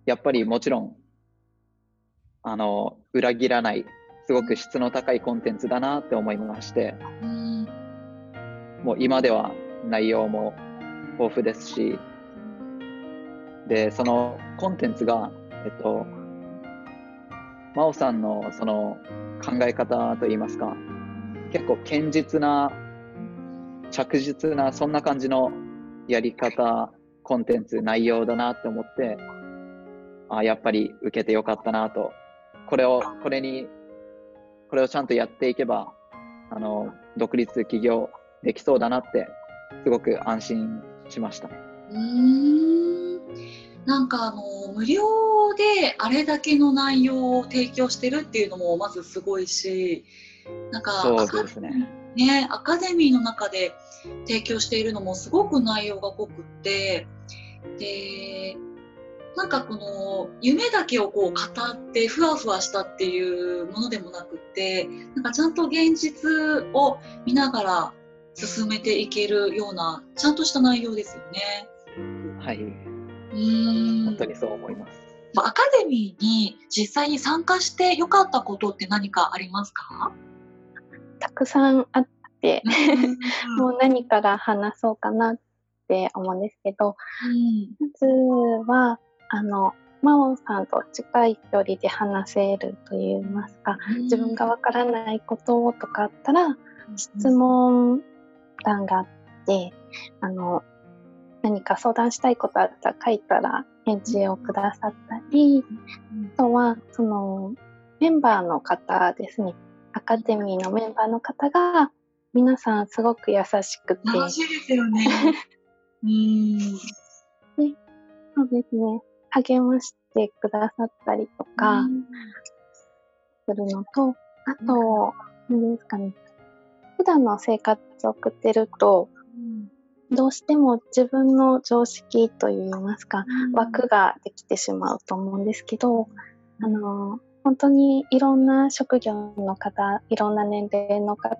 やっぱりもちろん、裏切らない、すごく質の高いコンテンツだなって思いまして、もう今では内容も豊富ですし、で、そのコンテンツが、真央さんのその考え方といいますか、結構堅実な、着実な、そんな感じのやり方、コンテンツ、内容だなって思って、やっぱり受けてよかったなと。これをちゃんとやっていけば、独立起業できそうだなって、すごく安心しました。 なんか無料であれだけの内容を提供してるっていうのもまずすごいし、なんかそうですね。 アカデミーの中で提供しているのもすごく内容が濃くって、で、なんかこの夢だけをこう語ってふわふわしたっていうものでもなくって、なんかちゃんと現実を見ながら進めていけるようなちゃんとした内容ですよね。 はい。本当にそう思います。 アカデミーに実際に参加してよかったことって何かありますか？ たくさんあってもう何から話そうかなって思うんですけど、まずは真央さんと近い距離で話せるといいますか、自分がわからないこととかあったら質問欄があって、何か相談したいことあったら書いたら返事をくださったり、あとはそのメンバーの方ですね、アカデミーのメンバーの方が皆さんすごく優しくて、 楽しいですよね。 で、そうですね、励ましてくださったりとかするのと、あと、何ですかね、普段の生活を送ってると、どうしても自分の常識といいますか、枠ができてしまうと思うんですけど、本当にいろんな職業の方、いろんな年齢の方、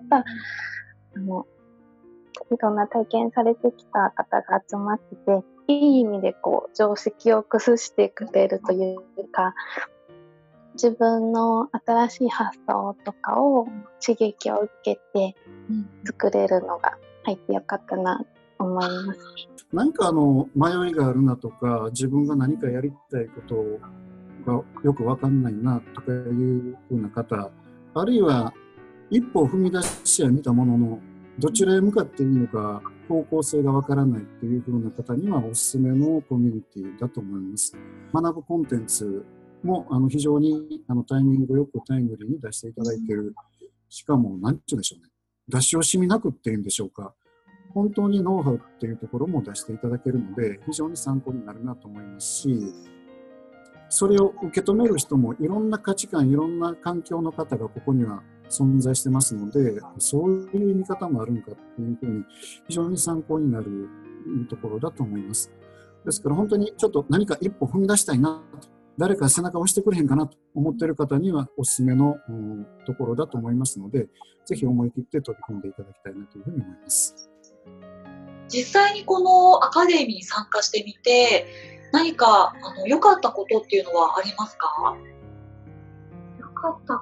いろんな体験されてきた方が集まってて、いい意味でこう常識を崩してくれるというか、自分の新しい発想とかを刺激を受けて作れるのが入ってよかったなと思います。 なんか迷いがあるなとか、自分が何かやりたいことがよく分かんないなとかいうふうな方、あるいは一歩を踏み出しは見たもののどちらへ向かっていいのか方向性が分からないというふうな方にはおすすめのコミュニティだと思います。学ぶコンテンツも非常にタイミングよくタイムリーに出していただいている。しかも何て言うんでしょうね、出し惜しみなくっていうんでしょうか、本当にノウハウっていうところも出していただけるので非常に参考になるなと思いますし、それを受け止める人もいろんな価値観、いろんな環境の方がここには存在してますので、そういう見方もあるんかっていうふうに非常に参考になるところだと思います。ですから本当にちょっと何か一歩踏み出したいなと、誰か背中を押してくれへんかなと思っている方にはおすすめのところだと思いますので、ぜひ思い切って飛び込んでいただきたいなというふうに思います。 実際にこのアカデミーに参加してみて何か良かったことっていうのはありますか？ 良かった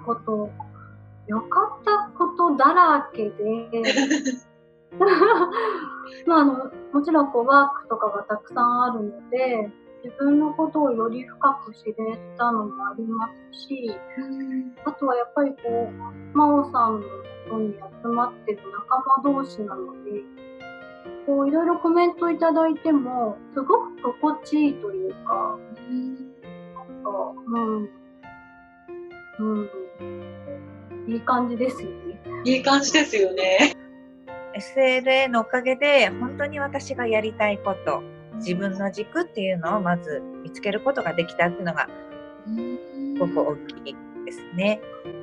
ことだらけでもちろんワークとかがたくさんあるので自分のことをより深く知れたのもありますし、あとはやっぱり真央さんのとこに集まってる仲間同士なので、いろいろコメントいただいてもすごく心地いいというか、いい感じですよね。 いい感じですよね。 SLA のおかげで本当に私がやりたいこと、自分の軸っていうのをまず見つけることができたっていうのがすごく大きいですね。